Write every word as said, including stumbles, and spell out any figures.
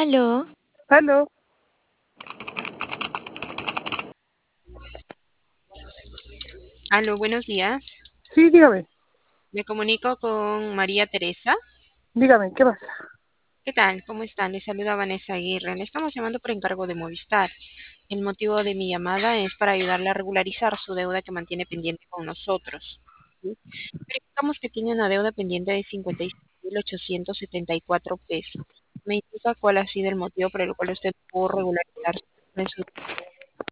Aló, Aló, Aló, buenos días. sí, dígame, Me comunico con María Teresa. dígame, ¿qué pasa? ¿Qué tal? ¿Cómo están? Les saluda Vanessa Aguirre. Le estamos llamando por encargo de Movistar. El motivo de mi llamada es para ayudarle a regularizar su deuda que mantiene pendiente con nosotros. ¿Sí? Verificamos que tiene una deuda pendiente de cincuenta y seis mil ochocientos setenta y cuatro pesos. ¿Me indica cuál ha sido el motivo por el cual usted pudo regularizar su deuda?